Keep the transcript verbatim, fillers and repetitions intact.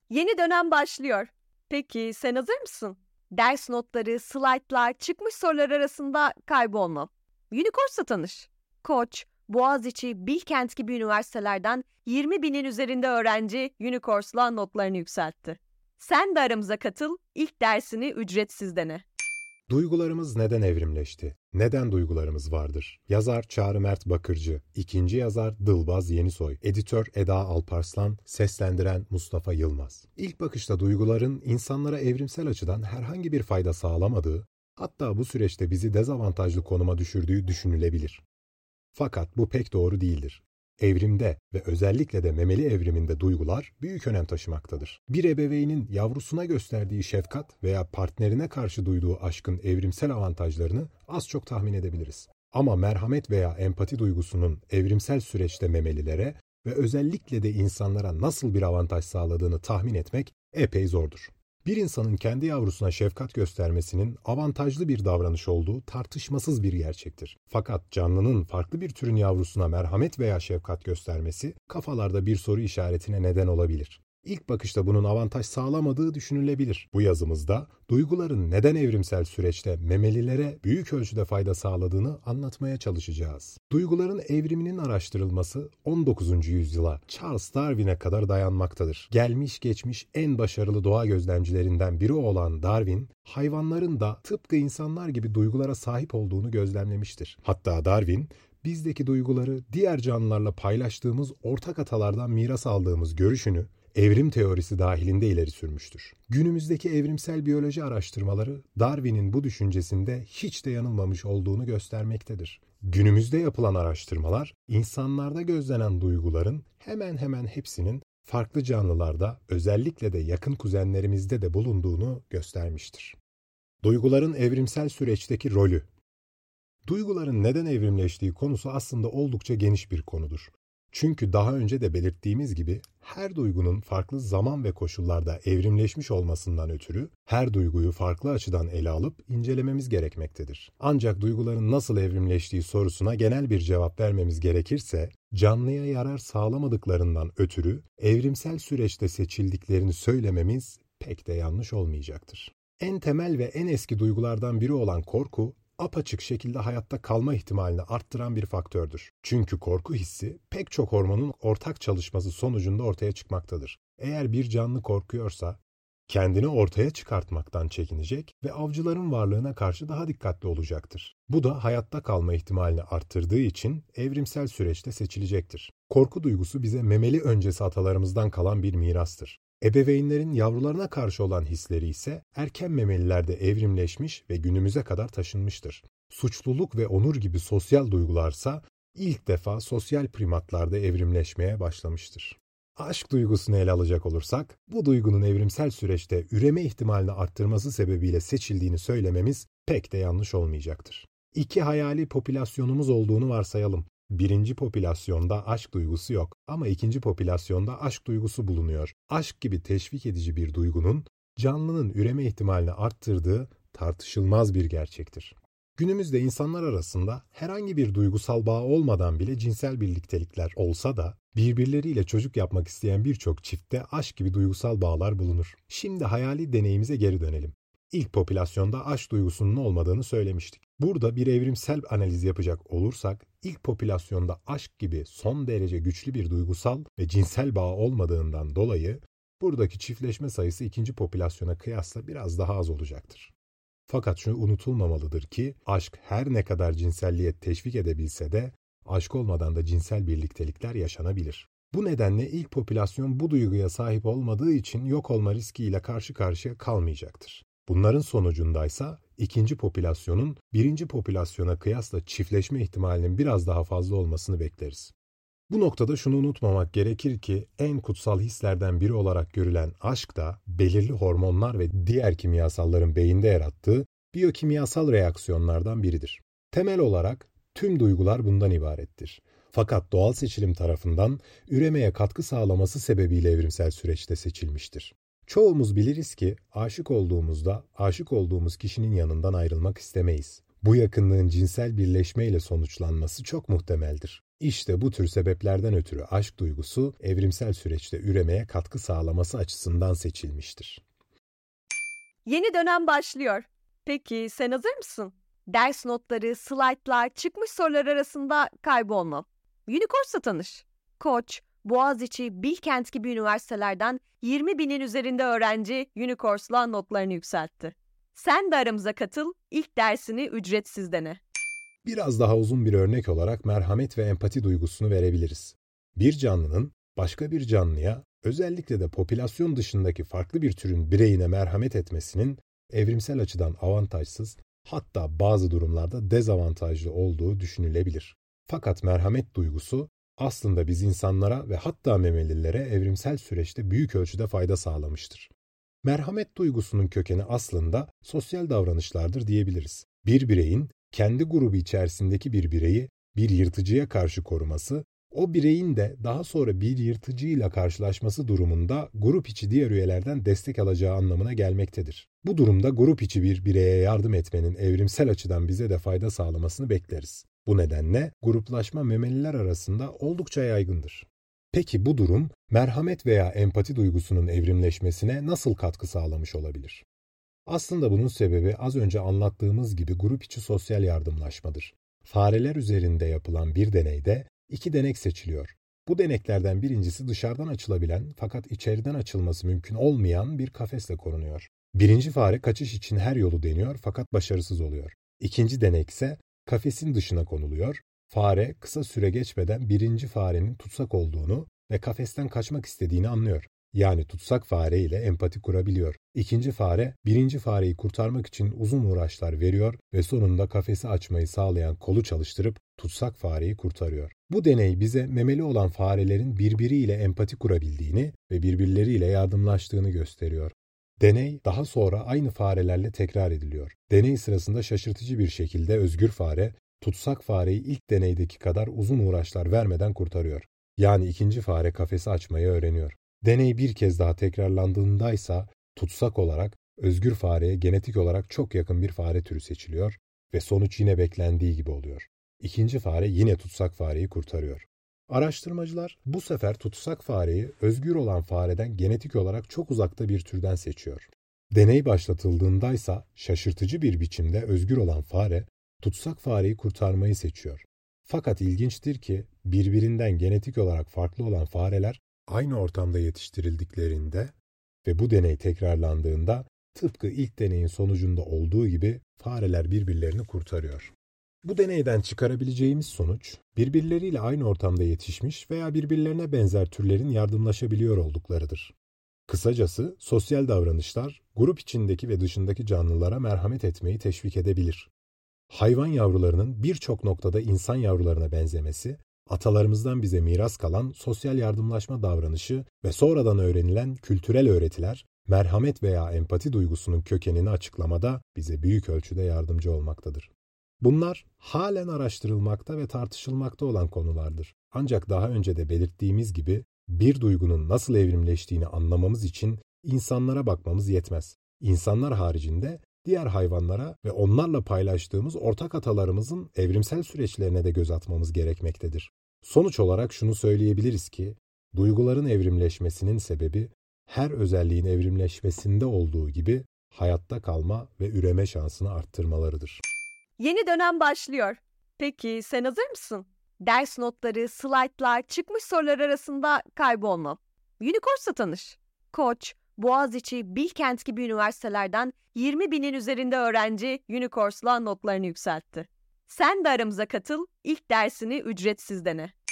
Yeni dönem başlıyor. Peki sen hazır mısın? Ders notları, slaytlar, çıkmış sorular arasında kaybolma. Unicourse'la tanış. Koç, Boğaziçi, Bilkent gibi üniversitelerden yirmi binin üzerinde öğrenci Unicourse'la notlarını yükseltti. Sen de aramıza katıl, ilk dersini ücretsiz dene. Duygularımız neden evrimleşti? Neden duygularımız vardır? Yazar Çağrı Mert Bakırcı, ikinci yazar Dılbaz Yenisoy, editör Eda Alparslan, seslendiren Mustafa Yılmaz. İlk bakışta duyguların insanlara evrimsel açıdan herhangi bir fayda sağlamadığı, hatta bu süreçte bizi dezavantajlı konuma düşürdüğü düşünülebilir. Fakat bu pek doğru değildir. Evrimde ve özellikle de memeli evriminde duygular büyük önem taşımaktadır. Bir ebeveynin yavrusuna gösterdiği şefkat veya partnerine karşı duyduğu aşkın evrimsel avantajlarını az çok tahmin edebiliriz. Ama merhamet veya empati duygusunun evrimsel süreçte memelilere ve özellikle de insanlara nasıl bir avantaj sağladığını tahmin etmek epey zordur. Bir insanın kendi yavrusuna şefkat göstermesinin avantajlı bir davranış olduğu tartışmasız bir gerçektir. Fakat canlının farklı bir türün yavrusuna merhamet veya şefkat göstermesi kafalarda bir soru işaretine neden olabilir. İlk bakışta bunun avantaj sağlamadığı düşünülebilir. Bu yazımızda duyguların neden evrimsel süreçte memelilere büyük ölçüde fayda sağladığını anlatmaya çalışacağız. Duyguların evriminin araştırılması on dokuzuncu yüzyıla Charles Darwin'e kadar dayanmaktadır. Gelmiş geçmiş en başarılı doğa gözlemcilerinden biri olan Darwin, hayvanların da tıpkı insanlar gibi duygulara sahip olduğunu gözlemlemiştir. Hatta Darwin, bizdeki duyguları diğer canlılarla paylaştığımız ortak atalardan miras aldığımız görüşünü evrim teorisi dahilinde ileri sürmüştür. Günümüzdeki evrimsel biyoloji araştırmaları Darwin'in bu düşüncesinde hiç de yanılmamış olduğunu göstermektedir. Günümüzde yapılan araştırmalar insanlarda gözlenen duyguların hemen hemen hepsinin farklı canlılarda, özellikle de yakın kuzenlerimizde de bulunduğunu göstermiştir. Duyguların evrimsel süreçteki rolü. Duyguların neden evrimleştiği konusu aslında oldukça geniş bir konudur. Çünkü daha önce de belirttiğimiz gibi her duygunun farklı zaman ve koşullarda evrimleşmiş olmasından ötürü her duyguyu farklı açıdan ele alıp incelememiz gerekmektedir. Ancak duyguların nasıl evrimleştiği sorusuna genel bir cevap vermemiz gerekirse, canlıya yarar sağlamadıklarından ötürü evrimsel süreçte seçildiklerini söylememiz pek de yanlış olmayacaktır. En temel ve en eski duygulardan biri olan korku, apaçık şekilde hayatta kalma ihtimalini arttıran bir faktördür. Çünkü korku hissi pek çok hormonun ortak çalışması sonucunda ortaya çıkmaktadır. Eğer bir canlı korkuyorsa kendini ortaya çıkartmaktan çekinecek ve avcıların varlığına karşı daha dikkatli olacaktır. Bu da hayatta kalma ihtimalini arttırdığı için evrimsel süreçte seçilecektir. Korku duygusu bize memeli öncesi atalarımızdan kalan bir mirastır. Ebeveynlerin yavrularına karşı olan hisleri ise erken memelilerde evrimleşmiş ve günümüze kadar taşınmıştır. Suçluluk ve onur gibi sosyal duygularsa ilk defa sosyal primatlarda evrimleşmeye başlamıştır. Aşk duygusunu ele alacak olursak, bu duygunun evrimsel süreçte üreme ihtimalini arttırması sebebiyle seçildiğini söylememiz pek de yanlış olmayacaktır. İki hayali popülasyonumuz olduğunu varsayalım. Birinci popülasyonda aşk duygusu yok ama ikinci popülasyonda aşk duygusu bulunuyor. Aşk gibi teşvik edici bir duygunun canlının üreme ihtimalini arttırdığı tartışılmaz bir gerçektir. Günümüzde insanlar arasında herhangi bir duygusal bağ olmadan bile cinsel birliktelikler olsa da birbirleriyle çocuk yapmak isteyen birçok çiftte aşk gibi duygusal bağlar bulunur. Şimdi hayali deneyimize geri dönelim. İlk popülasyonda aşk duygusunun olmadığını söylemiştik. Burada bir evrimsel analiz yapacak olursak, ilk popülasyonda aşk gibi son derece güçlü bir duygusal ve cinsel bağ olmadığından dolayı buradaki çiftleşme sayısı ikinci popülasyona kıyasla biraz daha az olacaktır. Fakat şu unutulmamalıdır ki aşk her ne kadar cinselliğe teşvik edebilse de aşk olmadan da cinsel birliktelikler yaşanabilir. Bu nedenle ilk popülasyon bu duyguya sahip olmadığı için yok olma riskiyle karşı karşıya kalmayacaktır. Bunların sonucundaysa ikinci popülasyonun birinci popülasyona kıyasla çiftleşme ihtimalinin biraz daha fazla olmasını bekleriz. Bu noktada şunu unutmamak gerekir ki en kutsal hislerden biri olarak görülen aşk da belirli hormonlar ve diğer kimyasalların beyinde yarattığı biyokimyasal reaksiyonlardan biridir. Temel olarak tüm duygular bundan ibarettir. Fakat doğal seçilim tarafından üremeye katkı sağlaması sebebiyle evrimsel süreçte seçilmiştir. Çoğumuz biliriz ki aşık olduğumuzda aşık olduğumuz kişinin yanından ayrılmak istemeyiz. Bu yakınlığın cinsel birleşmeyle sonuçlanması çok muhtemeldir. İşte bu tür sebeplerden ötürü aşk duygusu evrimsel süreçte üremeye katkı sağlaması açısından seçilmiştir. Yeni dönem başlıyor. Peki sen hazır mısın? Ders notları, slaytlar, çıkmış sorular arasında kaybolma. Unicourse'la tanış. Koç, Boğaziçi, Bilkent gibi üniversitelerden yirmi binin üzerinde öğrenci Unicourse'la notlarını yükseltti. Sen de aramıza katıl, ilk dersini ücretsiz dene. Biraz daha uzun bir örnek olarak merhamet ve empati duygusunu verebiliriz. Bir canlının başka bir canlıya, özellikle de popülasyon dışındaki farklı bir türün bireyine merhamet etmesinin evrimsel açıdan avantajsız, hatta bazı durumlarda dezavantajlı olduğu düşünülebilir. Fakat merhamet duygusu aslında biz insanlara ve hatta memelilere evrimsel süreçte büyük ölçüde fayda sağlamıştır. Merhamet duygusunun kökeni aslında sosyal davranışlardır diyebiliriz. Bir bireyin kendi grubu içerisindeki bir bireyi bir yırtıcıya karşı koruması, o bireyin de daha sonra bir yırtıcıyla karşılaşması durumunda grup içi diğer üyelerden destek alacağı anlamına gelmektedir. Bu durumda grup içi bir bireye yardım etmenin evrimsel açıdan bize de fayda sağlamasını bekleriz. Bu nedenle gruplaşma memeliler arasında oldukça yaygındır. Peki bu durum merhamet veya empati duygusunun evrimleşmesine nasıl katkı sağlamış olabilir? Aslında bunun sebebi az önce anlattığımız gibi grup içi sosyal yardımlaşmadır. Fareler üzerinde yapılan bir deneyde iki denek seçiliyor. Bu deneklerden birincisi dışarıdan açılabilen fakat içeriden açılması mümkün olmayan bir kafesle korunuyor. Birinci fare kaçış için her yolu deniyor fakat başarısız oluyor. İkinci denek ise kafesin dışına konuluyor. Fare kısa süre geçmeden birinci farenin tutsak olduğunu ve kafesten kaçmak istediğini anlıyor. Yani tutsak fare ile empati kurabiliyor. İkinci fare, birinci fareyi kurtarmak için uzun uğraşlar veriyor ve sonunda kafesi açmayı sağlayan kolu çalıştırıp tutsak fareyi kurtarıyor. Bu deney bize memeli olan farelerin birbiriyle empati kurabildiğini ve birbirleriyle yardımlaştığını gösteriyor. Deney daha sonra aynı farelerle tekrar ediliyor. Deney sırasında şaşırtıcı bir şekilde özgür fare, tutsak fareyi ilk deneydeki kadar uzun uğraşlar vermeden kurtarıyor. Yani ikinci fare kafesi açmayı öğreniyor. Deney bir kez daha tekrarlandığındaysa tutsak olarak özgür fareye genetik olarak çok yakın bir fare türü seçiliyor ve sonuç yine beklendiği gibi oluyor. İkinci fare yine tutsak fareyi kurtarıyor. Araştırmacılar bu sefer tutsak fareyi özgür olan fareden genetik olarak çok uzakta bir türden seçiyor. Deney başlatıldığındaysa şaşırtıcı bir biçimde özgür olan fare tutsak fareyi kurtarmayı seçiyor. Fakat ilginçtir ki birbirinden genetik olarak farklı olan fareler aynı ortamda yetiştirildiklerinde ve bu deney tekrarlandığında tıpkı ilk deneyin sonucunda olduğu gibi fareler birbirlerini kurtarıyor. Bu deneyden çıkarabileceğimiz sonuç, birbirleriyle aynı ortamda yetişmiş veya birbirlerine benzer türlerin yardımlaşabiliyor olduklarıdır. Kısacası sosyal davranışlar grup içindeki ve dışındaki canlılara merhamet etmeyi teşvik edebilir. Hayvan yavrularının birçok noktada insan yavrularına benzemesi, atalarımızdan bize miras kalan sosyal yardımlaşma davranışı ve sonradan öğrenilen kültürel öğretiler, merhamet veya empati duygusunun kökenini açıklamada bize büyük ölçüde yardımcı olmaktadır. Bunlar halen araştırılmakta ve tartışılmakta olan konulardır. Ancak daha önce de belirttiğimiz gibi bir duygunun nasıl evrimleştiğini anlamamız için insanlara bakmamız yetmez. İnsanlar haricinde diğer hayvanlara ve onlarla paylaştığımız ortak atalarımızın evrimsel süreçlerine de göz atmamız gerekmektedir. Sonuç olarak şunu söyleyebiliriz ki, duyguların evrimleşmesinin sebebi her özelliğin evrimleşmesinde olduğu gibi hayatta kalma ve üreme şansını arttırmalarıdır. Yeni dönem başlıyor. Peki sen hazır mısın? Ders notları, slaytlar, çıkmış sorular arasında kaybolma. Unicourse'la tanış. Koç, Boğaziçi, Bilkent gibi üniversitelerden yirmi binin üzerinde öğrenci Unicourse'la notlarını yükseltti. Sen de aramıza katıl, ilk dersini ücretsiz dene.